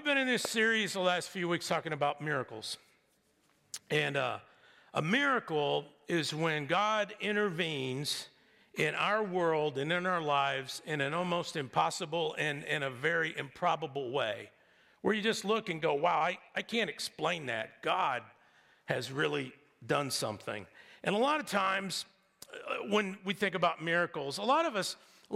We've been in this series the last few weeks talking about miracles. And a miracle is when God intervenes in our world and in our lives in an almost impossible and in a very improbable way, where you just look and go, wow, I can't explain that. God has really done something. And a lot of times when we think about miracles, a lot of us,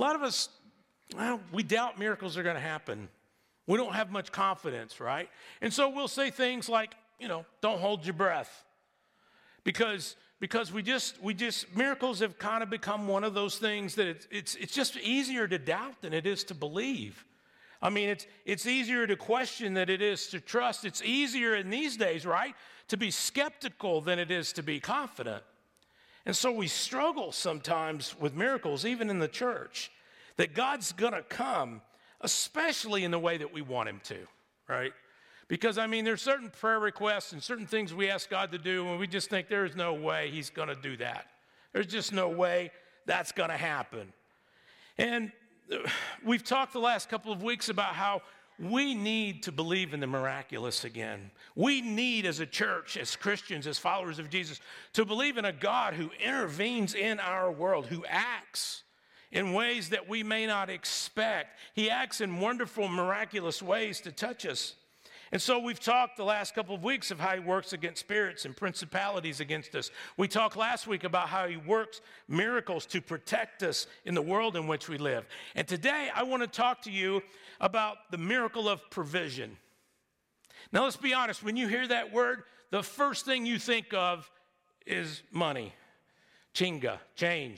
well, we doubt miracles are going to happen. We don't have much confidence, right? And so we'll say things like, don't hold your breath. Because we just miracles have kind of become one of those things that it's just easier to doubt than it is to believe. I mean, it's easier to question than it is to trust. It's easier in these days, right, to be skeptical than it is to be confident. And so we struggle sometimes with miracles, even in the church, that God's going to come, especially in the way that we want him to, right? Because, there's certain prayer requests and certain things we ask God to do, and we just think there is no way he's going to do that. There's just no way that's going to happen. And we've talked the last couple of weeks about how we need to believe in the miraculous again. We need, as a church, as Christians, as followers of Jesus, to believe in a God who intervenes in our world, who acts in ways that we may not expect. He acts in wonderful, miraculous ways to touch us. And so we've talked the last couple of weeks of how he works against spirits and principalities against us. We talked last week about how he works miracles to protect us in the world in which we live. And today I want to talk to you about the miracle of provision. Now let's be honest, when you hear that word, the first thing you think of is money, chinga, change.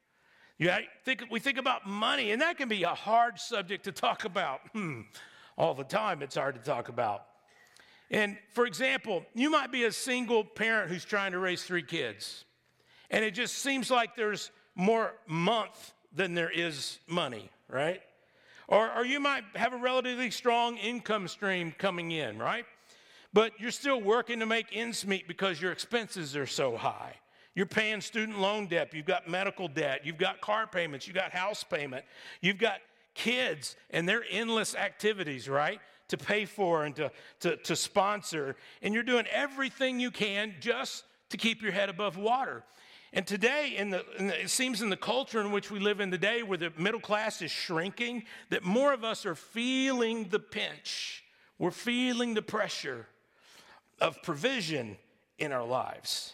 We think about money, and that can be a hard subject to talk about. All the time, it's hard to talk about. And for example, you might be a single parent who's trying to raise 3 kids, and it just seems like there's more month than there is money, right? Or you might have a relatively strong income stream coming in, right? But you're still working to make ends meet because your expenses are so high. You're paying student loan debt, you've got medical debt, you've got car payments, you've got house payment, you've got kids and their endless activities, right, to pay for and to sponsor. And you're doing everything you can just to keep your head above water. And today, it seems in the culture in which we live in today, where the middle class is shrinking, that more of us are feeling the pinch. We're feeling the pressure of provision in our lives.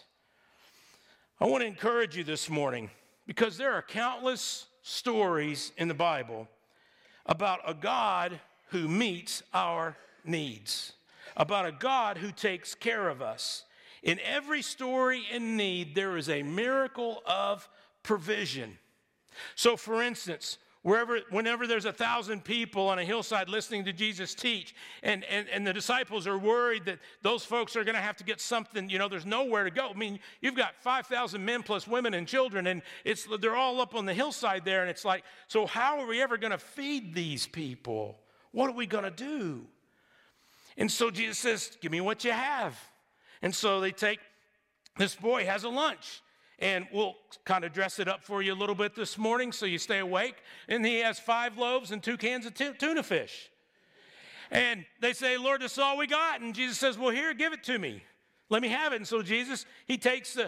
I want to encourage you this morning, because there are countless stories in the Bible about a God who meets our needs, about a God who takes care of us. In every story in need, there is a miracle of provision. So, for instance, whenever there's 1,000 people on a hillside listening to Jesus teach, and the disciples are worried that those folks are going to have to get something, there's nowhere to go. You've got 5,000 men plus women and children, and they're all up on the hillside there, and it's like, so how are we ever going to feed these people? What are we going to do? And so Jesus says, give me what you have. And so they take, this boy has a lunch. And we'll kind of dress it up for you a little bit this morning so you stay awake. And he has 5 loaves and 2 cans of tuna fish. And they say, Lord, this is all we got. And Jesus says, well, here, give it to me. Let me have it. And so Jesus, he takes the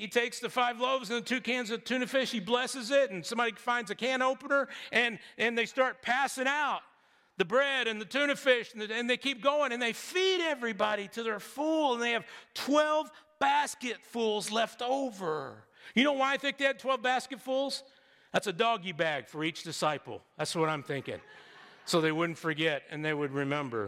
5 loaves and the 2 cans of tuna fish. He blesses it. And somebody finds a can opener. And they start passing out the bread and the tuna fish. And they keep going. And they feed everybody till they're full. And they have 12 basketfuls left over. You know why I think they had 12 basketfuls? That's a doggy bag for each disciple. That's what I'm thinking. So they wouldn't forget and they would remember.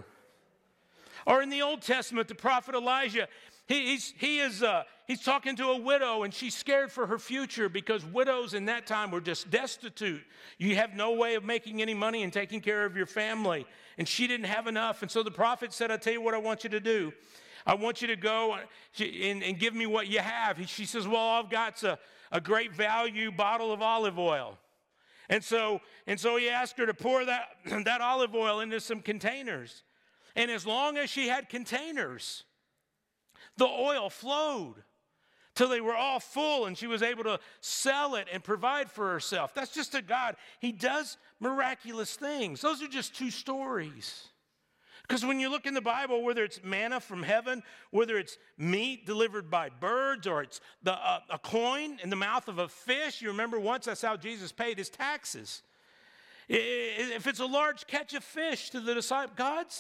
Or in the Old Testament, the prophet Elijah, he's talking to a widow, and she's scared for her future because widows in that time were just destitute. You have no way of making any money and taking care of your family. And she didn't have enough. And so the prophet said, I'll tell you what I want you to do. I want you to go and give me what you have. She says, well, all I've got's a great value bottle of olive oil. And so he asked her to pour that olive oil into some containers. And as long as she had containers, the oil flowed till they were all full, and she was able to sell it and provide for herself. That's just a God. He does miraculous things. Those are just 2 stories. Because when you look in the Bible, whether it's manna from heaven, whether it's meat delivered by birds, or it's a coin in the mouth of a fish, you remember once that's how Jesus paid his taxes. If it's a large catch of fish to the disciples,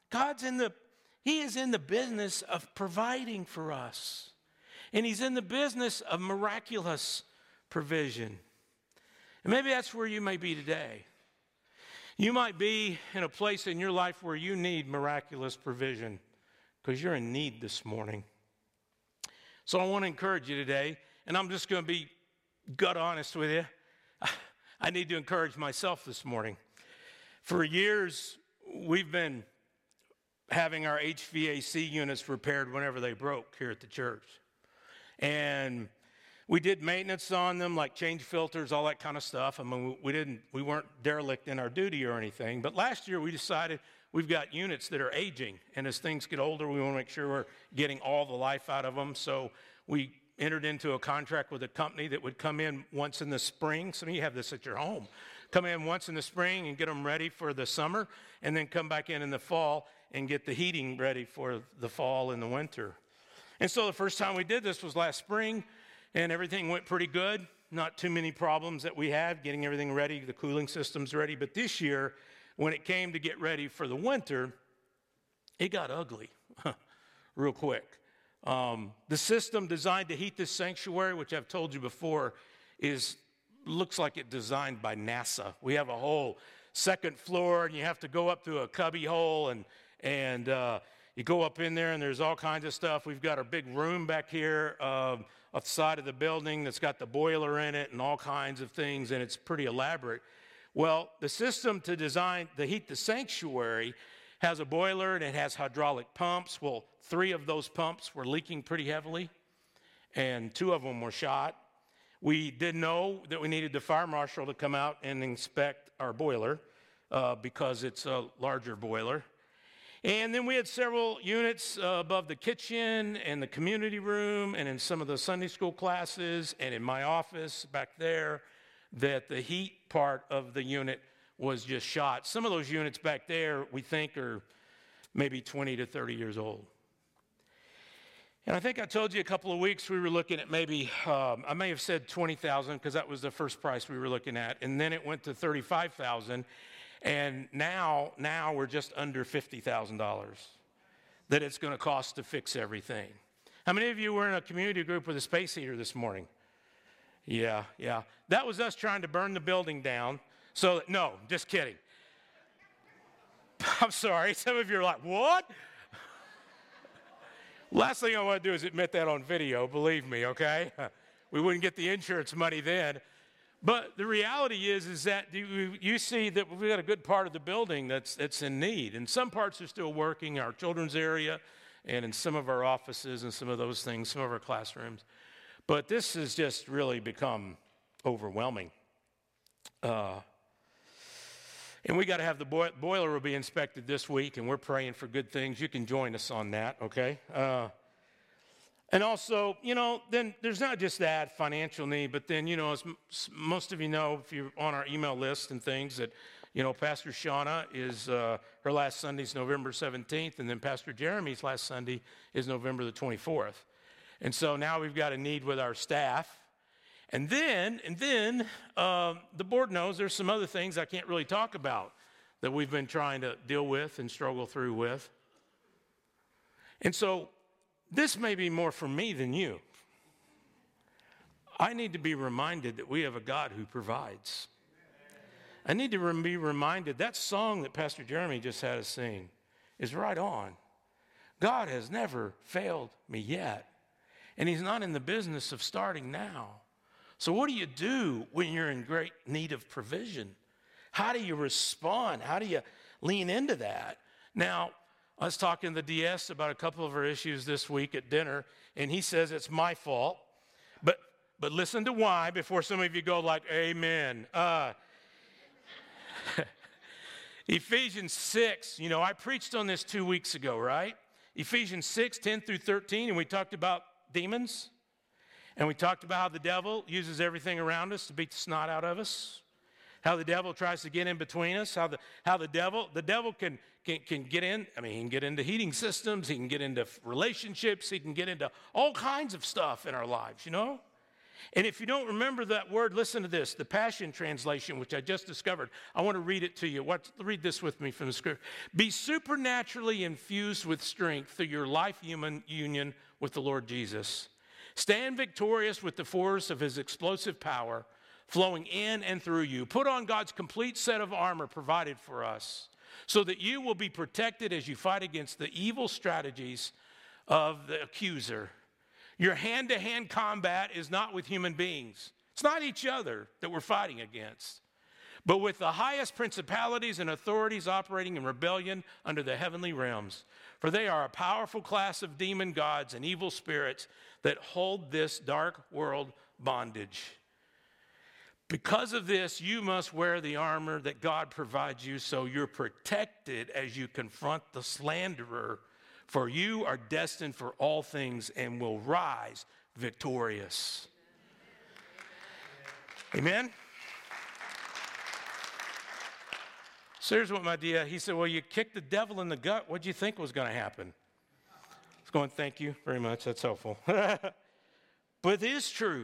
he is in the business of providing for us. And he's in the business of miraculous provision. And maybe that's where you may be today. You might be in a place in your life where you need miraculous provision because you're in need this morning. So I want to encourage you today, and I'm just going to be gut honest with you. I need to encourage myself this morning. For years, we've been having our HVAC units repaired whenever they broke here at the church. And we did maintenance on them, like change filters, all that kind of stuff. I mean, we weren't derelict in our duty or anything. But last year we decided we've got units that are aging, and as things get older, we want to make sure we're getting all the life out of them. So we entered into a contract with a company that would come in once in the spring. Some of you have this at your home. Come in once in the spring and get them ready for the summer, and then come back in the fall and get the heating ready for the fall and the winter. And so the first time we did this was last spring. And everything went pretty good. Not too many problems that we had, getting everything ready, the cooling system's ready. But this year, when it came to get ready for the winter, it got ugly real quick. The system designed to heat this sanctuary, which I've told you before, looks like it's designed by NASA. We have a whole second floor, and you have to go up through a cubby hole, and you go up in there, and there's all kinds of stuff. We've got our big room back here off the side of the building that's got the boiler in it and all kinds of things, and it's pretty elaborate. Well, the system to heat the sanctuary has a boiler, and it has hydraulic pumps. Well, 3 of those pumps were leaking pretty heavily, and 2 of them were shot. We didn't know that we needed the fire marshal to come out and inspect our boiler because it's a larger boiler. And then we had several units above the kitchen and the community room and in some of the Sunday school classes and in my office back there that the heat part of the unit was just shot. Some of those units back there we think are maybe 20 to 30 years old. And I think I told you a couple of weeks we were looking at maybe, I may have said $20,000 because that was the first price we were looking at. And then it went to $35,000. And now we're just under $50,000 that it's going to cost to fix everything. How many of you were in a community group with a space heater this morning? Yeah. That was us trying to burn the building down. So, no, just kidding. I'm sorry. Some of you are like, what? Last thing I want to do is admit that on video, believe me, okay? We wouldn't get the insurance money then. But the reality is that you see that we've got a good part of the building that's in need. And some parts are still working, our children's area and in some of our offices and some of those things, some of our classrooms. But this has just really become overwhelming. And we got to have the boiler will be inspected this week, and we're praying for good things. You can join us on that, okay? And also, then there's not just that financial need, but then, as most of you know, if you're on our email list and things, that, Pastor Shauna is, her last Sunday is November 17th, and then Pastor Jeremy's last Sunday is November the 24th. And so now we've got a need with our staff. And then the board knows there's some other things I can't really talk about that we've been trying to deal with and struggle through with. And so this may be more for me than you. I need to be reminded that we have a God who provides. I need to be reminded that song that Pastor Jeremy just had us sing is right on. God has never failed me yet, and he's not in the business of starting now. So what do you do when you're in great need of provision? How do you respond? How do you lean into that? Now, I was talking to the DS about a couple of our issues this week at dinner, and he says it's my fault. But listen to why before some of you go like, amen. Ephesians 6, I preached on this 2 weeks ago, right? Ephesians 6, 10 through 13, and we talked about demons. And we talked about how the devil uses everything around us to beat the snot out of us. How the devil tries to get in between us, how the devil can get in. I mean, he can get into heating systems, he can get into relationships, he can get into all kinds of stuff in our lives, you know? And if you don't remember that word, listen to this, the Passion Translation, which I just discovered. I want to read it to you. Read this with me from the script. Be supernaturally infused with strength through your life-human union with the Lord Jesus. Stand victorious with the force of his explosive power flowing in and through you. Put on God's complete set of armor provided for us so that you will be protected as you fight against the evil strategies of the accuser. Your hand-to-hand combat is not with human beings. It's not each other that we're fighting against, but with the highest principalities and authorities operating in rebellion under the heavenly realms. For they are a powerful class of demon gods and evil spirits that hold this dark world bondage. Because of this, you must wear the armor that God provides you so you're protected as you confront the slanderer. For you are destined for all things and will rise victorious. Amen? So here's what my dear, he said, well, you kicked the devil in the gut. What do you think was going to happen? I was going, thank you very much. That's helpful. But it is true.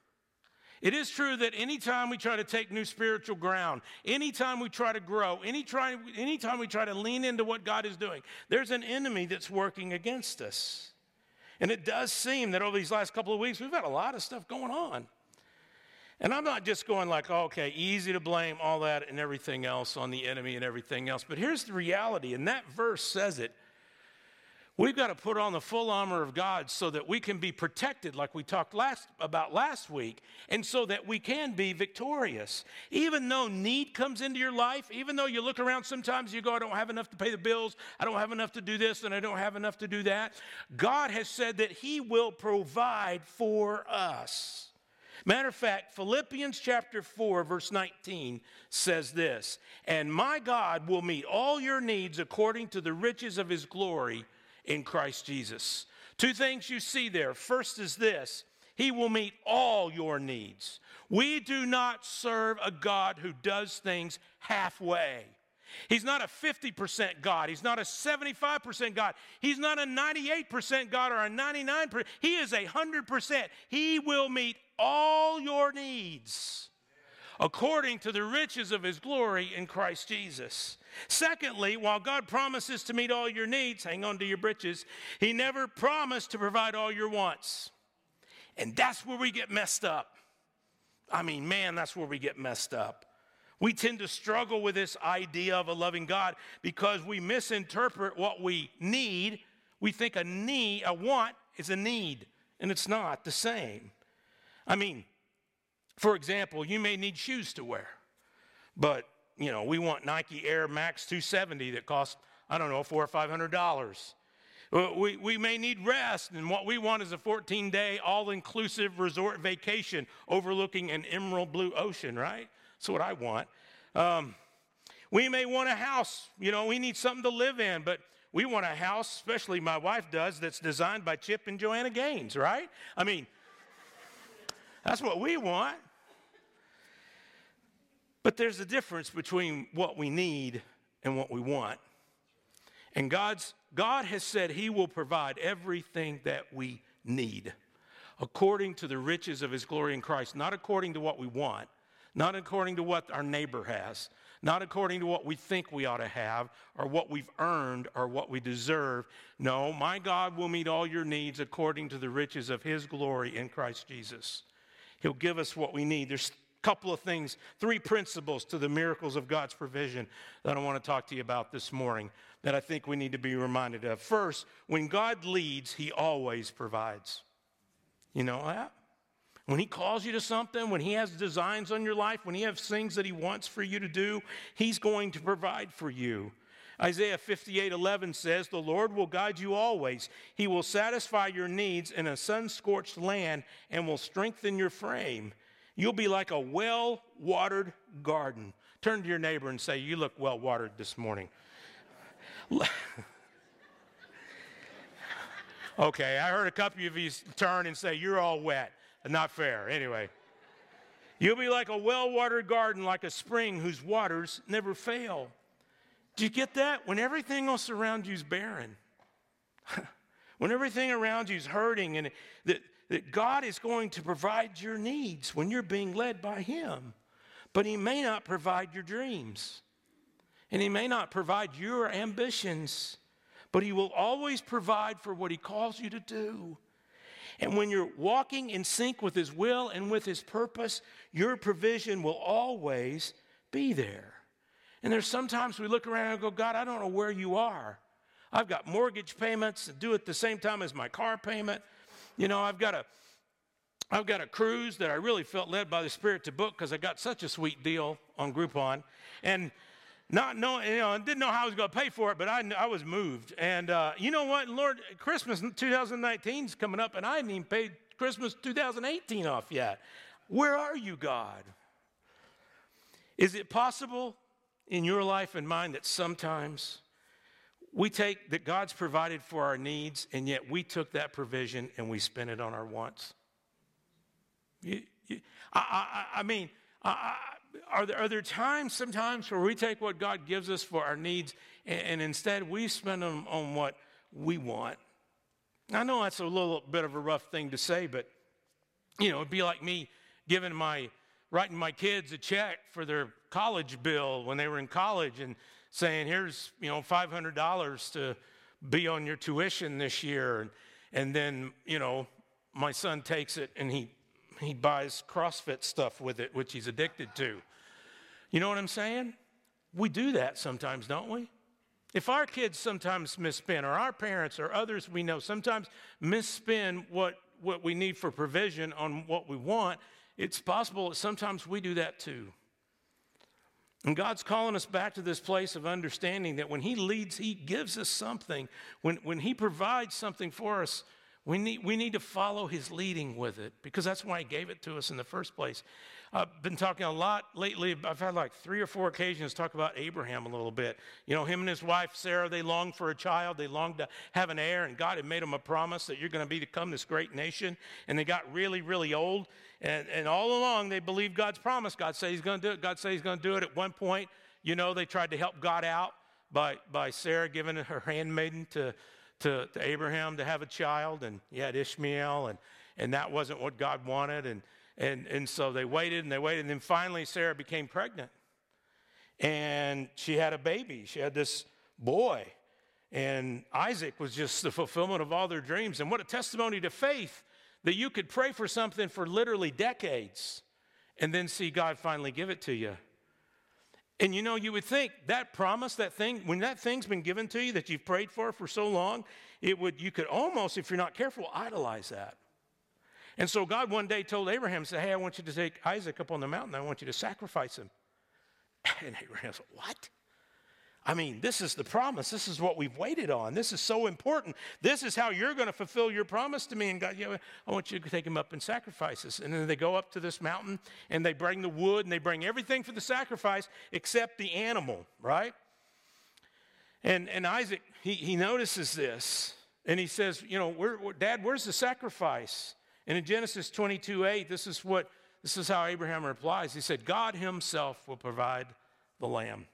It is true that anytime we try to take new spiritual ground, anytime we try to grow, anytime we try to lean into what God is doing, there's an enemy that's working against us. And it does seem that over these last couple of weeks, we've had a lot of stuff going on. And I'm not just going like, oh, okay, easy to blame all that and everything else on the enemy and everything else. But here's the reality, and that verse says it. We've got to put on the full armor of God so that we can be protected like we talked about last week, and so that we can be victorious. Even though need comes into your life, even though you look around sometimes you go, I don't have enough to pay the bills, I don't have enough to do this, and I don't have enough to do that. God has said that he will provide for us. Matter of fact, Philippians chapter 4, verse 19 says this, and my God will meet all your needs according to the riches of his glory in Christ Jesus. Two things you see there. First is this, he will meet all your needs. We do not serve a God who does things halfway. He's not a 50% God. He's not a 75% God. He's not a 98% God or a 99%. He is 100%. He will meet all your needs according to the riches of his glory in Christ Jesus. Secondly, while God promises to meet all your needs, hang on to your britches, he never promised to provide all your wants. And that's where we get messed up. I mean, man, that's where we get messed up. We tend to struggle with this idea of a loving God because we misinterpret what we need. We think a want is a need, and it's not the same. I mean, for example, you may need shoes to wear, but, you know, we want Nike Air Max 270 that cost, I don't know, $400 or $500. We may need rest, and what we want is a 14-day all-inclusive resort vacation overlooking an emerald blue ocean, right? That's what I want. We may want a house. You know, we need something to live in, but we want a house, especially my wife does, that's designed by Chip and Joanna Gaines, right? I mean, that's what we want. But there's a difference between what we need and what we want. And God has said he will provide everything that we need according to the riches of his glory in Christ, not according to what we want, not according to what our neighbor has, not according to what we think we ought to have or what we've earned or what we deserve. No, my God will meet all your needs according to the riches of his glory in Christ Jesus. He'll give us what we need. There's couple of things, three principles to the miracles of God's provision that I want to talk to you about this morning that I think we need to be reminded of. First, when God leads, he always provides. You know that? When he calls you to something, when he has designs on your life, when he has things that he wants for you to do, he's going to provide for you. Isaiah 58:11 says, the Lord will guide you always. He will satisfy your needs in a sun-scorched land and will strengthen your frame. You'll be like a well-watered garden. Turn to your neighbor and say, you look well-watered this morning. Okay, I heard a couple of you turn and say, you're all wet. Not fair. Anyway, You'll be like a well-watered garden, like a spring whose waters never fail. Do you get that? When everything else around you is barren, when everything around you is hurting, and that God is going to provide your needs when you're being led by Him. But He may not provide your dreams. And He may not provide your ambitions. But He will always provide for what He calls you to do. And when you're walking in sync with His will and with His purpose, your provision will always be there. And there's sometimes we look around and go, God, I don't know where you are. I've got mortgage payments that due at the same time as my car payment. You know, I've got a cruise that I really felt led by the Spirit to book because I got such a sweet deal on Groupon. And not knowing, I didn't know how I was going to pay for it, but I was moved. And you know what, Lord, Christmas 2019 is coming up, and I hadn't even paid Christmas 2018 off yet. Where are you, God? Is it possible in your life and mine that sometimes we take that God's provided for our needs, and yet we took that provision and we spent it on our wants? Are there times sometimes where we take what God gives us for our needs and instead we spend them on what we want? I know that's a little bit of a rough thing to say, but, it'd be like me writing my kids a check for their college bill when they were in college and saying, here's, $500 to be on your tuition this year. And then, my son takes it and he buys CrossFit stuff with it, which he's addicted to. You know what I'm saying? We do that sometimes, don't we? If our kids sometimes misspend, or our parents or others we know sometimes misspend what we need for provision on what we want, it's possible that sometimes we do that too. And God's calling us back to this place of understanding that when He leads, He gives us something. When He provides something for us, we need to follow His leading with it, because that's why He gave it to us in the first place. I've been talking a lot lately. I've had like 3 or 4 occasions to talk about Abraham a little bit. Him and his wife, Sarah, they longed for a child. They longed to have an heir, and God had made them a promise that you're going to become this great nation. And they got really, really old. And all along, they believed God's promise. God said He's going to do it. God said He's going to do it. At one point, they tried to help God out by Sarah giving her handmaiden to Abraham to have a child, and he had Ishmael, and that wasn't what God wanted, and so they waited, and then finally Sarah became pregnant, and she had a baby. She had this boy, and Isaac was just the fulfillment of all their dreams. And what a testimony to faith that you could pray for something for literally decades and then see God finally give it to you. And you would think that promise, that thing, when that thing's been given to you that you've prayed for so long, you could almost, if you're not careful, idolize that. And so God one day told Abraham, said, hey, I want you to take Isaac up on the mountain. I want you to sacrifice him. And Abraham said, what? I mean, this is the promise. This is what we've waited on. This is so important. This is how you're going to fulfill your promise to me. And God, I want you to take him up and sacrifice us. And then they go up to this mountain, and they bring the wood, and they bring everything for the sacrifice except the animal, right? And Isaac, he notices this, and he says, Dad, where's the sacrifice? And in Genesis 22:8, this is how Abraham replies. He said, God Himself will provide the lamb.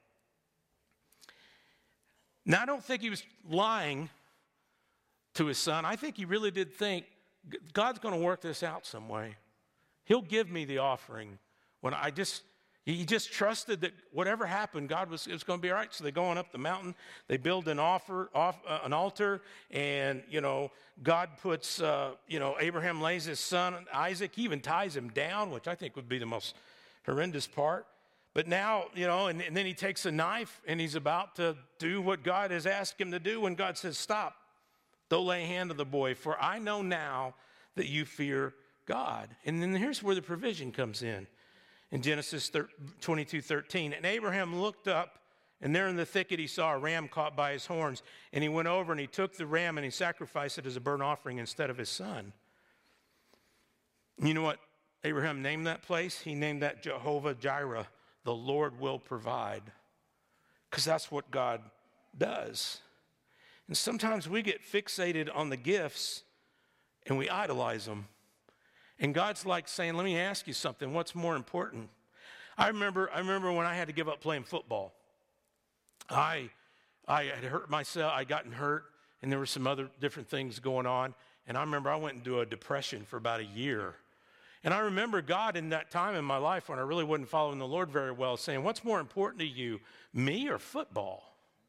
Now, I don't think he was lying to his son. I think he really did think, God's going to work this out some way. He'll give me the offering. He just trusted that whatever happened, it was going to be all right. So they're going up the mountain. They build an altar, and, God puts, Abraham lays his son, Isaac. He even ties him down, which I think would be the most horrendous part. But now, and then he takes a knife, and he's about to do what God has asked him to do when God says, stop, don't lay hand on the boy, for I know now that you fear God. And then here's where the provision comes in Genesis 22:13. And Abraham looked up, and there in the thicket he saw a ram caught by his horns. And he went over and he took the ram and he sacrificed it as a burnt offering instead of his son. You know what Abraham named that place? He named that Jehovah Jireh. The Lord will provide, because that's what God does. And sometimes we get fixated on the gifts and we idolize them. And God's like saying, let me ask you something. What's more important? I remember when I had to give up playing football. I had hurt myself. I gotten hurt, and there were some other different things going on. And I remember I went into a depression for about a year. And I remember God in that time in my life when I really wasn't following the Lord very well saying, what's more important to you, me or football?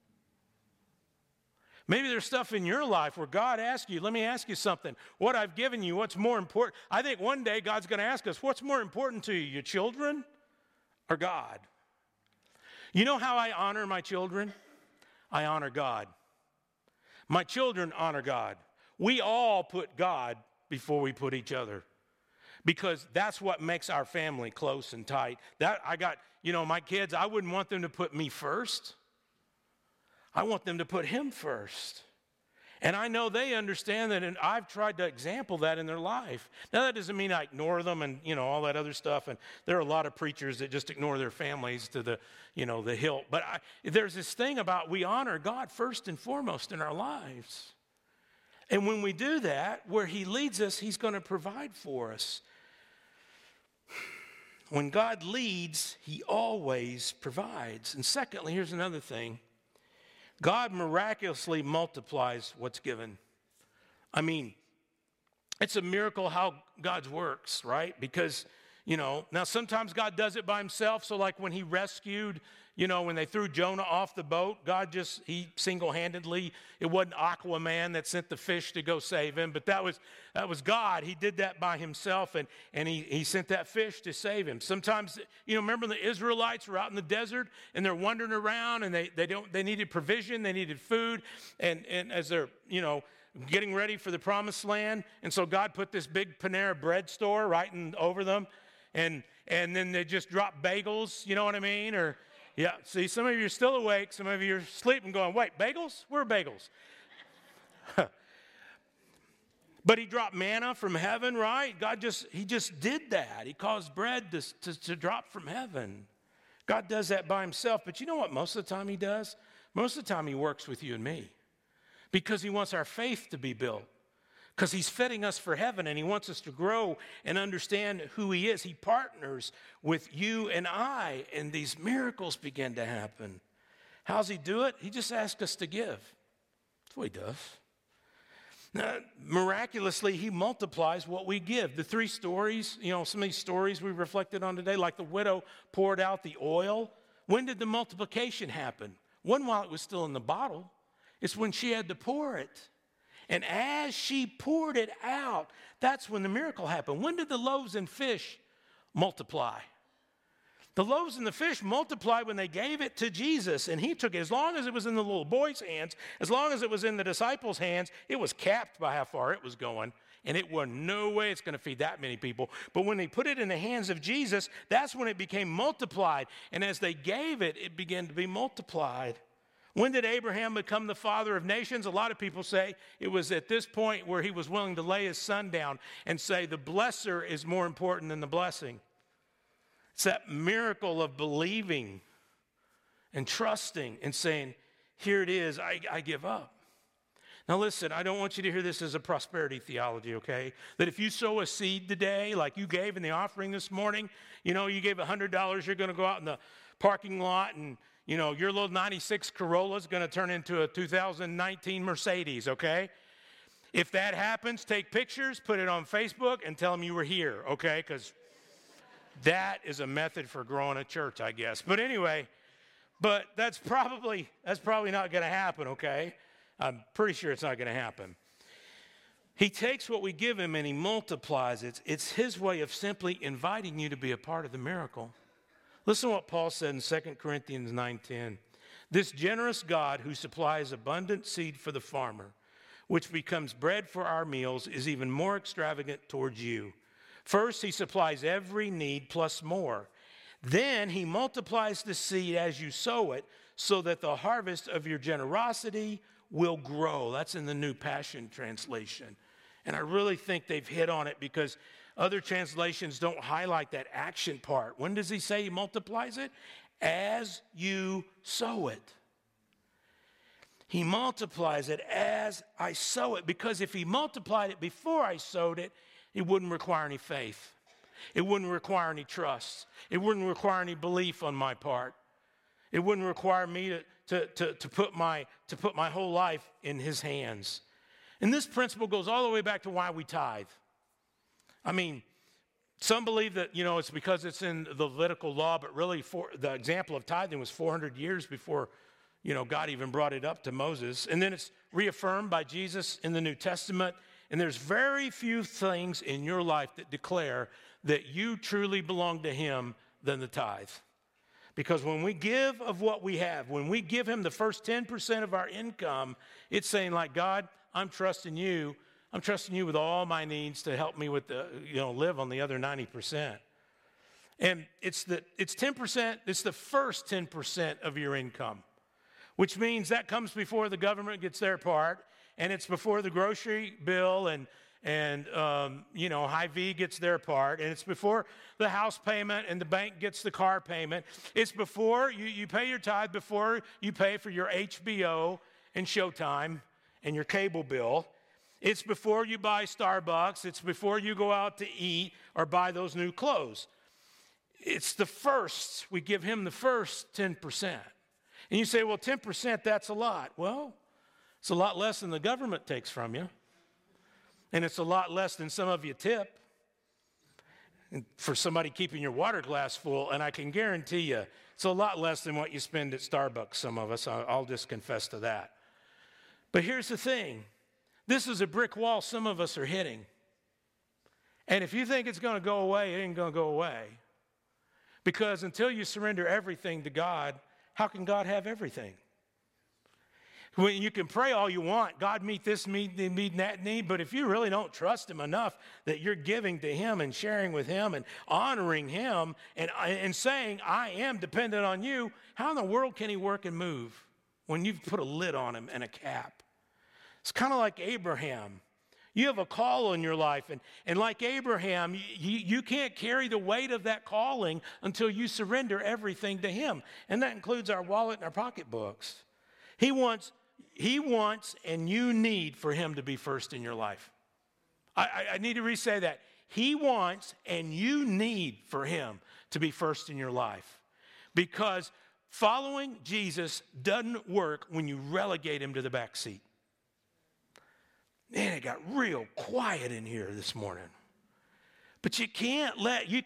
Maybe there's stuff in your life where God asks you, let me ask you something. What I've given you, what's more important? I think one day God's going to ask us, what's more important to you, your children or God? You know how I honor my children? I honor God. My children honor God. We all put God before we put each other, because that's what makes our family close and tight. My kids, I wouldn't want them to put me first. I want them to put him first. And I know they understand that, and I've tried to example that in their life. Now, that doesn't mean I ignore them and, all that other stuff. And there are a lot of preachers that just ignore their families to the hilt. But there's this thing about we honor God first and foremost in our lives. And when we do that, where he leads us, he's going to provide for us. When God leads, he always provides. And secondly, here's another thing. God miraculously multiplies what's given. I mean, it's a miracle how God works, right? Because, now sometimes God does it by himself. So like when he rescued, when they threw Jonah off the boat, he single-handedly, it wasn't Aquaman that sent the fish to go save him, but that was God. He did that by himself, and he sent that fish to save him. Sometimes, remember the Israelites were out in the desert, and they're wandering around, and they needed provision, they needed food, and as they're, getting ready for the promised land, and so God put this big Panera bread store right over them, and then they just dropped bagels, you know what I mean, or... Yeah, see, some of you are still awake. Some of you are sleeping going, wait, bagels? Where are bagels? But he dropped manna from heaven, right? He just did that. He caused bread to drop from heaven. God does that by himself. But you know what most of the time he does? Most of the time he works with you and me, because he wants our faith to be built. Because he's fitting us for heaven, and he wants us to grow and understand who he is. He partners with you and I, and these miracles begin to happen. How's he do it? He just asks us to give. That's what he does. Now, miraculously, he multiplies what we give. The 3 stories, some of these stories we reflected on today, like the widow poured out the oil. When did the multiplication happen? One, while it was still in the bottle. It's when she had to pour it. And as she poured it out, that's when the miracle happened. When did the loaves and fish multiply? The loaves and the fish multiplied when they gave it to Jesus. And he took it. As long as it was in the little boy's hands, as long as it was in the disciples' hands, it was capped by how far it was going. And it was no way it's going to feed that many people. But when they put it in the hands of Jesus, that's when it became multiplied. And as they gave it, it began to be multiplied. When did Abraham become the father of nations? A lot of people say it was at this point where he was willing to lay his son down and say the blesser is more important than the blessing. It's that miracle of believing and trusting and saying, here it is, I give up. Now listen, I don't want you to hear this as a prosperity theology, okay? That if you sow a seed today, like you gave in the offering this morning, you gave $100, you're going to go out in the parking lot and your little 96 Corolla is going to turn into a 2019 Mercedes, okay? If that happens, take pictures, put it on Facebook, and tell them you were here, okay? Because that is a method for growing a church, I guess. But anyway, that's probably not going to happen, okay? I'm pretty sure it's not going to happen. He takes what we give him and he multiplies it. It's his way of simply inviting you to be a part of the miracle. Listen to what Paul said in 2 Corinthians 9:10. This generous God who supplies abundant seed for the farmer, which becomes bread for our meals, is even more extravagant towards you. First, he supplies every need plus more. Then he multiplies the seed as you sow it, so that the harvest of your generosity will grow. That's in the New Passion Translation. And I really think they've hit on it because other translations don't highlight that action part. When does he say he multiplies it? As you sow it. He multiplies it as I sow it, because if he multiplied it before I sowed it, it wouldn't require any faith. It wouldn't require any trust. It wouldn't require any belief on my part. It wouldn't require me to put my whole life in his hands. And this principle goes all the way back to why we tithe. I mean, some believe that, it's because it's in the Levitical law, but really the example of tithing was 400 years before, God even brought it up to Moses. And then it's reaffirmed by Jesus in the New Testament. And there's very few things in your life that declare that you truly belong to him than the tithe. Because when we give of what we have, when we give him the first 10% of our income, it's saying like, God, I'm trusting you. I'm trusting you with all my needs to help me with live on the other 90%. And it's 10%, it's the first 10% of your income, which means that comes before the government gets their part, and it's before the grocery bill and Hy-Vee gets their part, and it's before the house payment and the bank gets the car payment. It's before you pay your tithe, before you pay for your HBO and Showtime and your cable bill. It's before you buy Starbucks. It's before you go out to eat or buy those new clothes. It's the first. We give him the first 10%. And you say, well, 10%, that's a lot. Well, it's a lot less than the government takes from you. And it's a lot less than some of you tip for somebody keeping your water glass full. And I can guarantee you, it's a lot less than what you spend at Starbucks, some of us. I'll just confess to that. But here's the thing. This is a brick wall some of us are hitting. And if you think it's going to go away, it ain't going to go away. Because until you surrender everything to God, how can God have everything? When you can pray all you want, God meet this need, meet that need, but if you really don't trust him enough that you're giving to him and sharing with him and honoring him and saying, I am dependent on you, how in the world can he work and move when you've put a lid on him and a cap? It's kind of like Abraham. You have a call in your life, and like Abraham, you can't carry the weight of that calling until you surrender everything to him. And that includes our wallet and our pocketbooks. He wants and you need for him to be first in your life. I need to re-say that. He wants and you need for him to be first in your life. Because following Jesus doesn't work when you relegate him to the back seat. Man, it got real quiet in here this morning. But you can't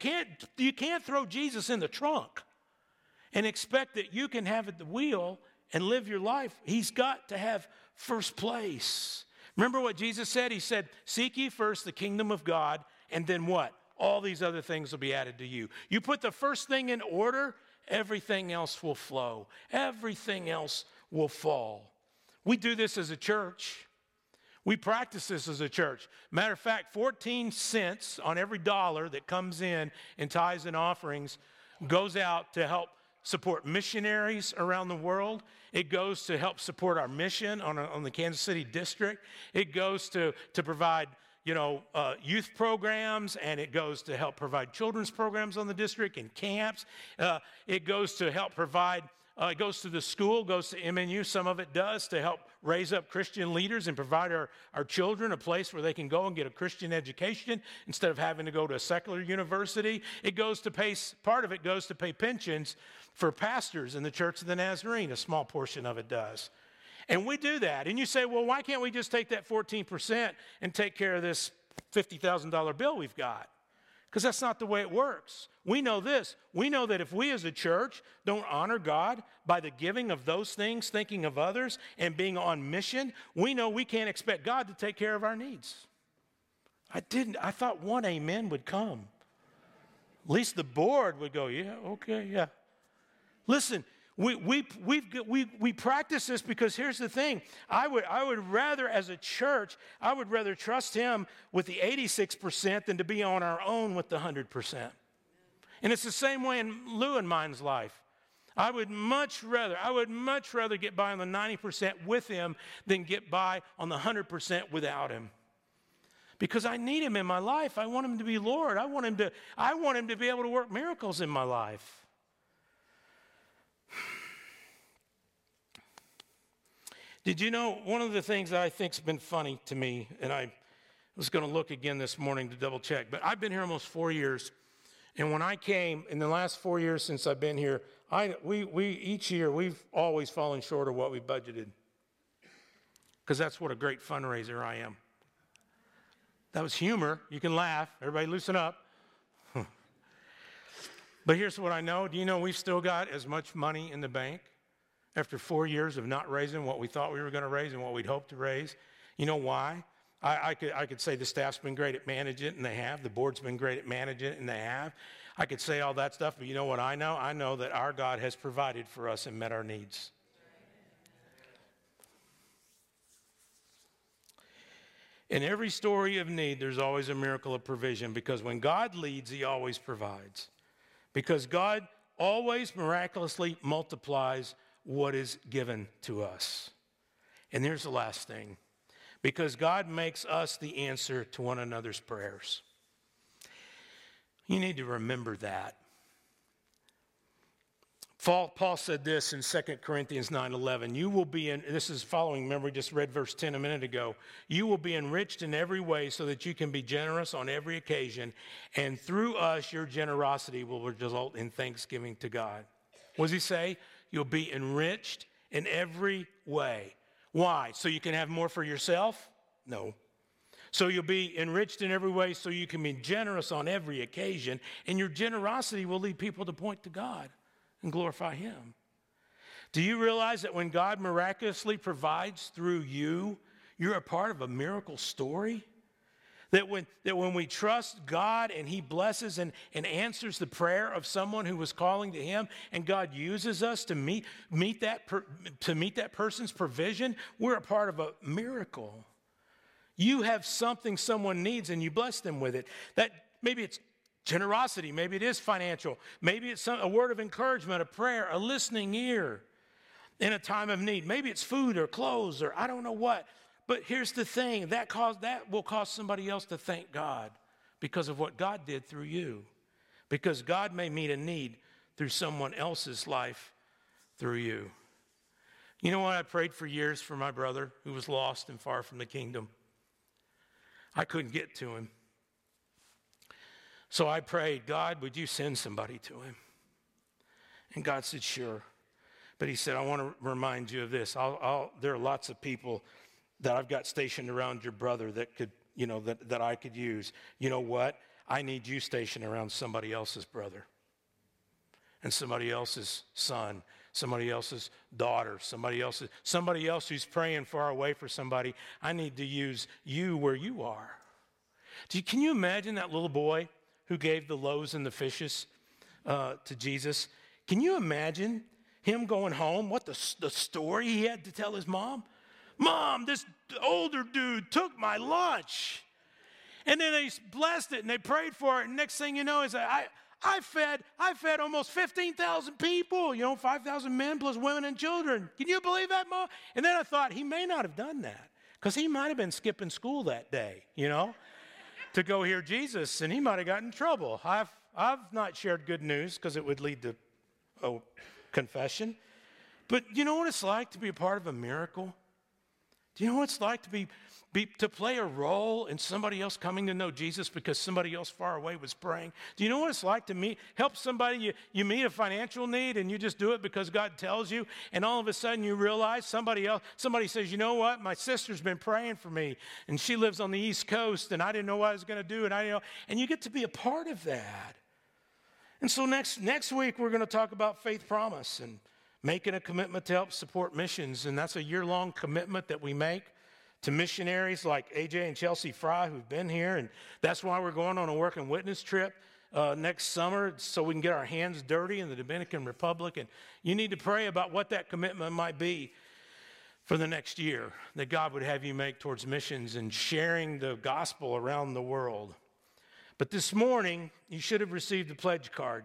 throw Jesus in the trunk and expect that you can have at the wheel and live your life. He's got to have first place. Remember what Jesus said? He said, seek ye first the kingdom of God, and then what? All these other things will be added to you. You put the first thing in order, everything else will flow. Everything else will fall. We do this as a church. We practice this as a church. Matter of fact, 14 cents on every dollar that comes in tithes and offerings goes out to help support missionaries around the world. It goes to help support our mission on the Kansas City district. It goes to provide youth programs, and it goes to help provide children's programs on the district and camps. It goes to help provide. It goes to the school, goes to MNU. Some of it does to help raise up Christian leaders and provide our children a place where they can go and get a Christian education instead of having to go to a secular university. Part of it goes to pay pensions for pastors in the Church of the Nazarene. A small portion of it does. And we do that. And you say, well, why can't we just take that 14% and take care of this $50,000 bill we've got? Because that's not the way it works. We know this. We know that if we as a church don't honor God by the giving of those things, thinking of others, and being on mission, we know we can't expect God to take care of our needs. I thought one amen would come. At least the board would go, yeah, okay, yeah. Listen, we practice this because here's the thing. I would rather, as a church, I would rather trust him with the 86% than to be on our own with the 100%. And it's the same way in Lou and mine's life. I would much rather get by on the 90% with him than get by on the 100% without him. Because I need him in my life. I want him to be Lord. I want him to be able to work miracles in my life. Did you know one of the things that I think's been funny to me, and was going to look again this morning to double check. But I've been here almost 4 years. And when I came, in the last 4 years since I've been here, each year we've always fallen short of what we budgeted. Because that's what a great fundraiser I am. That was humor. You can laugh. Everybody loosen up. But here's what I know. Do you know we've still got as much money in the bank after 4 years of not raising what we thought we were going to raise and what we'd hoped to raise? You know why? I could say the staff's been great at managing it, and they have. The board's been great at managing it, and they have. I could say all that stuff, but you know what I know? I know that our God has provided for us and met our needs. In every story of need, there's always a miracle of provision, because when God leads, he always provides. Because God always miraculously multiplies what is given to us. And here's the last thing. Because God makes us the answer to one another's prayers. You need to remember that. Paul said this in 2 Corinthians 9:11. You will be this is following, remember we just read verse 10 a minute ago. You will be enriched in every way so that you can be generous on every occasion. And through us, your generosity will result in thanksgiving to God. What does he say? You'll be enriched in every way. Why? So you can have more for yourself? No. So you'll be enriched in every way so you can be generous on every occasion, and your generosity will lead people to point to God and glorify him. Do you realize that when God miraculously provides through you, you're a part of a miracle story? That when we trust God and he blesses and answers the prayer of someone who was calling to him, and God uses us to meet that person's provision, we're a part of a miracle. You have something someone needs and you bless them with it. That maybe it's generosity, maybe it is financial, maybe it's a word of encouragement, a prayer, a listening ear in a time of need. Maybe it's food or clothes or I don't know what. But here's the thing, that will cause somebody else to thank God because of what God did through you. Because God may meet a need through someone else's life through you. You know what? I prayed for years for my brother who was lost and far from the kingdom. I couldn't get to him. So I prayed, God, would you send somebody to him? And God said, sure. But he said, I want to remind you of this. There are lots of people that I've got stationed around your brother that could, that I could use. You know what? I need you stationed around somebody else's brother and somebody else's son, somebody else's daughter, somebody else who's praying far away for somebody. I need to use you where you are. Can you imagine that little boy who gave the loaves and the fishes to Jesus? Can you imagine him going home, what the story he had to tell his mom? Mom, this older dude took my lunch. And then they blessed it and they prayed for it. And next thing you know, is I fed almost 15,000 people, 5,000 men plus women and children. Can you believe that, Mom? And then I thought he may not have done that because he might have been skipping school that day, to go hear Jesus, and he might have gotten in trouble. I've not shared good news because it would lead to confession. But you know what it's like to be a part of a miracle? Do you know what it's like to play a role in somebody else coming to know Jesus because somebody else far away was praying? Do you know what it's like to help somebody? You meet a financial need and you just do it because God tells you, and all of a sudden you realize somebody says, you know what? My sister's been praying for me, and she lives on the East Coast, and I didn't know what I was going to do, and you get to be a part of that. And so next week we're going to talk about faith promise and making a commitment to help support missions, and that's a year-long commitment that we make to missionaries like AJ and Chelsea Fry who've been here, and that's why we're going on a work and witness trip next summer so we can get our hands dirty in the Dominican Republic, and you need to pray about what that commitment might be for the next year that God would have you make towards missions and sharing the gospel around the world. But this morning, you should have received a pledge card,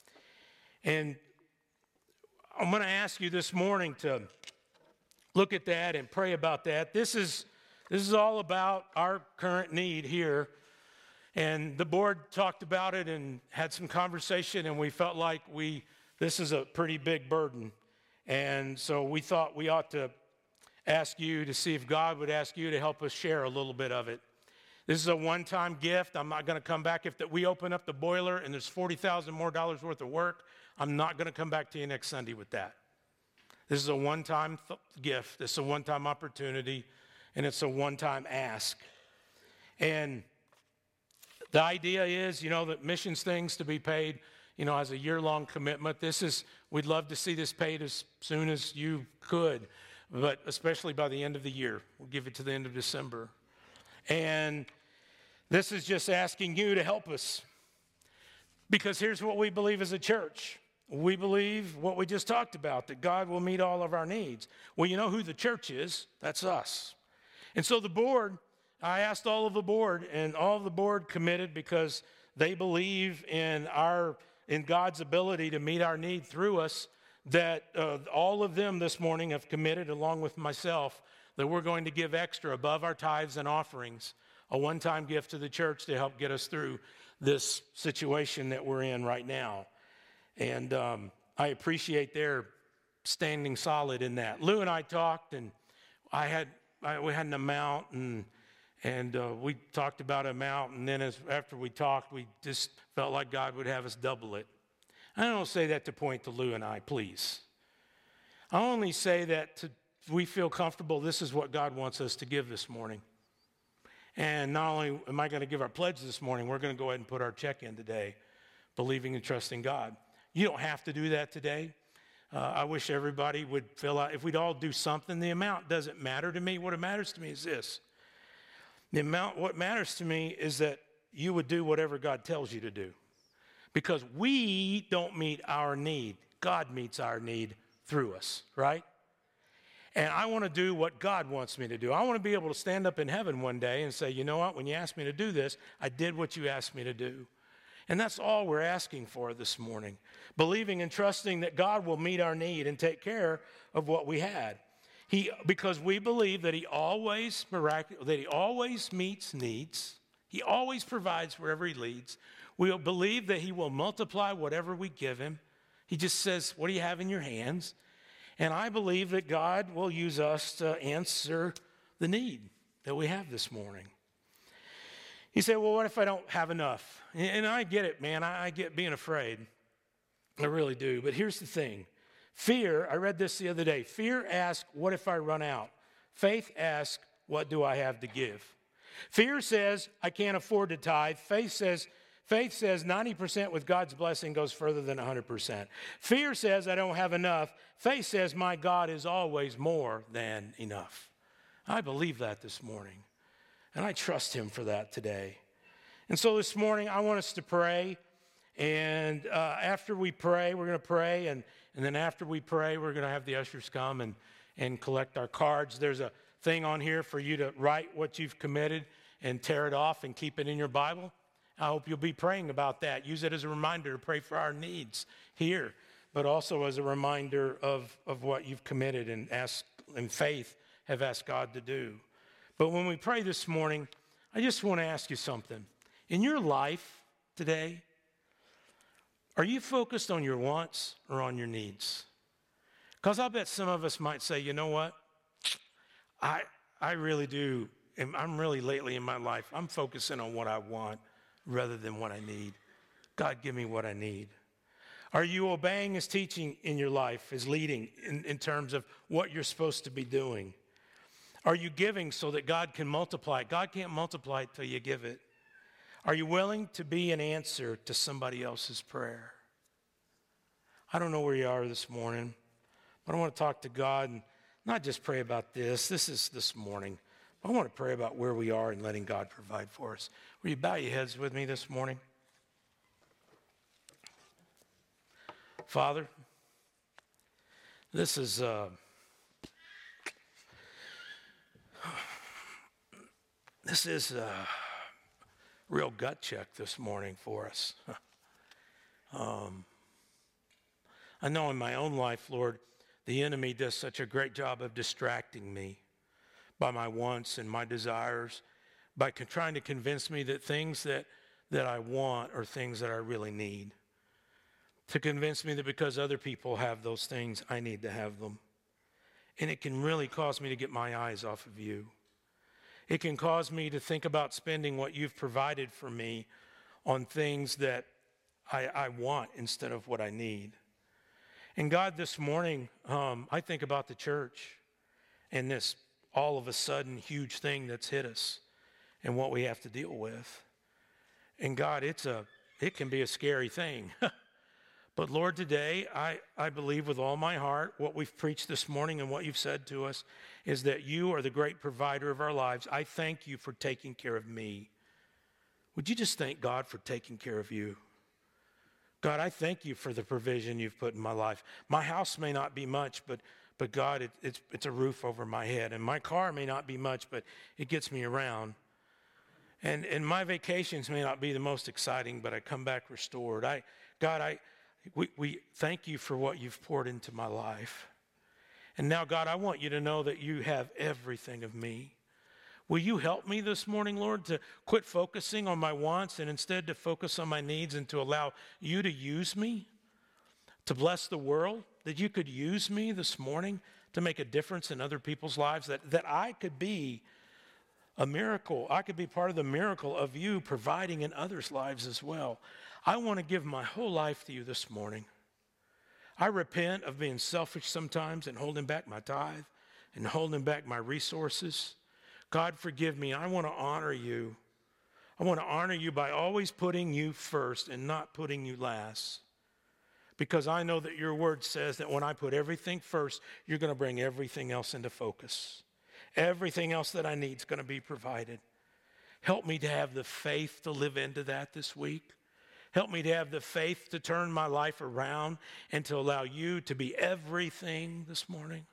and I'm going to ask you this morning to look at that and pray about that. This is all about our current need here. And the board talked about it and had some conversation, and we felt like this is a pretty big burden. And so we thought we ought to ask you to see if God would ask you to help us share a little bit of it. This is a one-time gift. I'm not going to come back. If we open up the boiler and there's $40,000 more worth of work, I'm not going to come back to you next Sunday with that. This is a one-time gift. This is a one-time opportunity, and it's a one-time ask. And the idea is, that missions things to be paid, as a year-long commitment. We'd love to see this paid as soon as you could, but especially by the end of the year. We'll give it to the end of December. And this is just asking you to help us. Because here's what we believe as a church. We believe what we just talked about, that God will meet all of our needs. Well, you know who the church is? That's us. And so the board, I asked all of the board, and all of the board committed because they believe in God's ability to meet our need through us, that all of them this morning have committed, along with myself, that we're going to give extra above our tithes and offerings, a one-time gift to the church to help get us through this situation that we're in right now. And I appreciate their standing solid in that. Lou and I talked, and we had an amount, and we talked about an amount, and then after we talked, we just felt like God would have us double it. I don't say that to point to Lou and I, please. I only say that we feel comfortable this is what God wants us to give this morning. And not only am I going to give our pledge this morning, we're going to go ahead and put our check in today, believing and trusting God. You don't have to do that today. I wish everybody would fill out. If we'd all do something, the amount doesn't matter to me. What matters to me is this. What matters to me is that you would do whatever God tells you to do. Because we don't meet our need. God meets our need through us, right? And I want to do what God wants me to do. I want to be able to stand up in heaven one day and say, you know what, when you asked me to do this, I did what you asked me to do. And that's all we're asking for this morning. Believing and trusting that God will meet our need and take care of what we had. Because we believe that He always meets needs. He always provides wherever He leads. We believe that He will multiply whatever we give Him. He just says, what do you have in your hands? And I believe that God will use us to answer the need that we have this morning. You say, well, what if I don't have enough? And I get it, man. I get being afraid. I really do. But here's the thing. Fear, I read this the other day. Fear asks, what if I run out? Faith asks, what do I have to give? Fear says, I can't afford to tithe. Faith says 90% with God's blessing goes further than 100%. Fear says I don't have enough. Faith says my God is always more than enough. I believe that this morning, and I trust Him for that today. And so this morning I want us to pray, and after we pray, we're going to pray, and then after we pray, we're going to have the ushers come and collect our cards. There's a thing on here for you to write what you've committed and tear it off and keep it in your Bible. I hope you'll be praying about that. Use it as a reminder to pray for our needs here, but also as a reminder of what you've committed and asked in faith have asked God to do. But when we pray this morning, I just want to ask you something. In your life today, are you focused on your wants or on your needs? Because I bet some of us might say, you know what? I really do. I'm really lately in my life, I'm focusing on what I want rather than what I need. God, give me what I need. Are you obeying His teaching in your life, His leading in terms of what you're supposed to be doing? Are you giving so that God can multiply it? God can't multiply it till you give it. Are you willing to be an answer to somebody else's prayer? I don't know where you are this morning, but I want to talk to God and not just pray about this. This is this morning. I want to pray about where we are and letting God provide for us. Will you bow your heads with me this morning? Father, this is a real gut check this morning for us. I know in my own life, Lord, the enemy does such a great job of distracting me by my wants and my desires, by trying to convince me that things that I want are things that I really need. To convince me that because other people have those things, I need to have them. And it can really cause me to get my eyes off of you. It can cause me to think about spending what you've provided for me on things that I want instead of what I need. And God, this morning, I think about the church and this all of a sudden huge thing that's hit us and what we have to deal with. And God, it can be a scary thing. But Lord, today, I believe with all my heart what we've preached this morning and what you've said to us is that you are the great provider of our lives. I thank you for taking care of me. Would you just thank God for taking care of you? God, I thank you for the provision you've put in my life. My house may not be much, but God, it's a roof over my head. And my car may not be much, but it gets me around. And my vacations may not be the most exciting, but I come back restored. We thank you for what you've poured into my life. And now, God, I want you to know that you have everything of me. Will you help me this morning, Lord, to quit focusing on my wants and instead to focus on my needs and to allow you to use me to bless the world, that you could use me this morning to make a difference in other people's lives, that I could be a miracle. I could be part of the miracle of you providing in others' lives as well. I want to give my whole life to you this morning. I repent of being selfish sometimes and holding back my tithe and holding back my resources. God, forgive me. I want to honor you. I want to honor you by always putting you first and not putting you last. Because I know that your word says that when I put everything first, you're going to bring everything else into focus. Everything else that I need is going to be provided. Help me to have the faith to live into that this week. Help me to have the faith to turn my life around and to allow you to be everything this morning.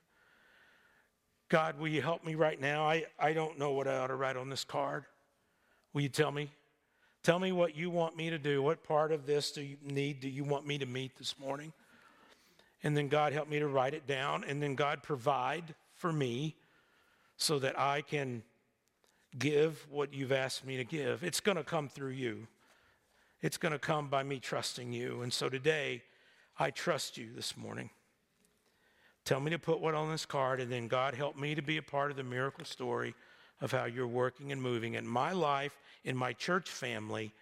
God, will you help me right now? I don't know what I ought to write on this card. Will you tell me? Tell me what you want me to do. What part of this do you want me to meet this morning? And then God, help me to write it down. And then God, provide for me so that I can give what you've asked me to give. It's going to come through you. It's going to come by me trusting you. And so today, I trust you this morning. Tell me to put what on this card, and then God, help me to be a part of the miracle story of how you're working and moving in my life, in my church family.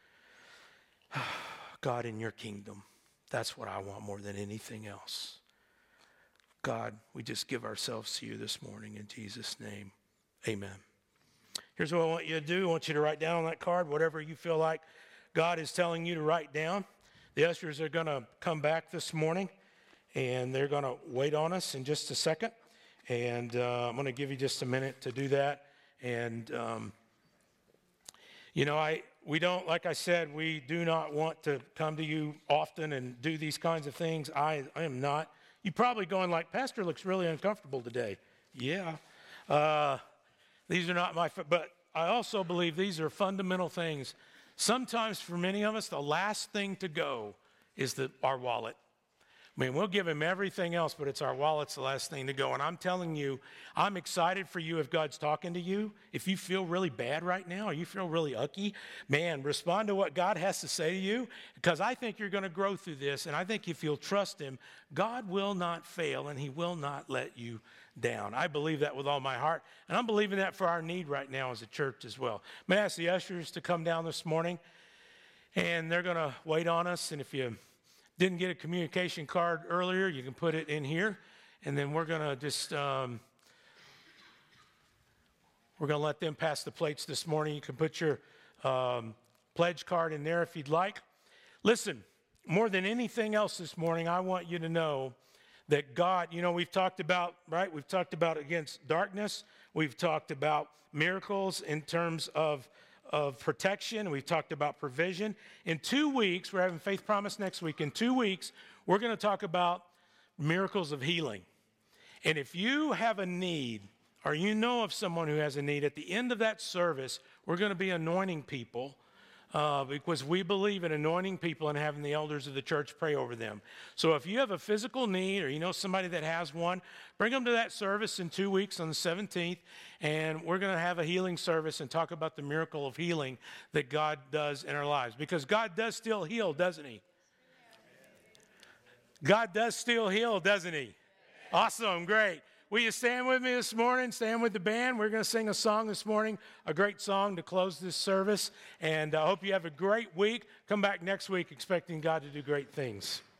God, in your kingdom. That's what I want more than anything else. God, we just give ourselves to you this morning in Jesus' name. Amen. Here's what I want you to do. I want you to write down on that card whatever you feel like God is telling you to write down. The ushers are going to come back this morning, and they're going to wait on us in just a second. And I'm going to give you just a minute to do that. And, we don't, like I said, we do not want to come to you often and do these kinds of things. I am not. You're probably going like, Pastor looks really uncomfortable today. Yeah. These are not but I also believe these are fundamental things. Sometimes for many of us, the last thing to go is our wallet. I mean, we'll give him everything else, but it's our wallet's the last thing to go. And I'm telling you, I'm excited for you if God's talking to you. If you feel really bad right now or you feel really ucky, man, respond to what God has to say to you, because I think you're going to grow through this. And I think if you'll trust him, God will not fail and he will not let you down. I believe that with all my heart. And I'm believing that for our need right now as a church as well. May I ask the ushers to come down this morning, and they're going to wait on us. And if you didn't get a communication card earlier, you can put it in here. And then we're going to just, we're going to let them pass the plates this morning. You can put your pledge card in there if you'd like. Listen, more than anything else this morning, I want you to know that God, we've talked about, right? We've talked about against darkness. We've talked about miracles in terms of protection. We've talked about provision. In 2 weeks, we're having Faith Promise next week. In 2 weeks, we're going to talk about miracles of healing. And if you have a need, or you know of someone who has a need, at the end of that service, we're going to be anointing people because we believe in anointing people and having the elders of the church pray over them. So if you have a physical need or you know somebody that has one, bring them to that service in 2 weeks on the 17th, and we're going to have a healing service and talk about the miracle of healing that God does in our lives. Because God does still heal, doesn't he? God does still heal, doesn't he? Awesome, great. Will you stand with me this morning? Stand with the band. We're going to sing a song this morning, a great song to close this service. And I hope you have a great week. Come back next week expecting God to do great things.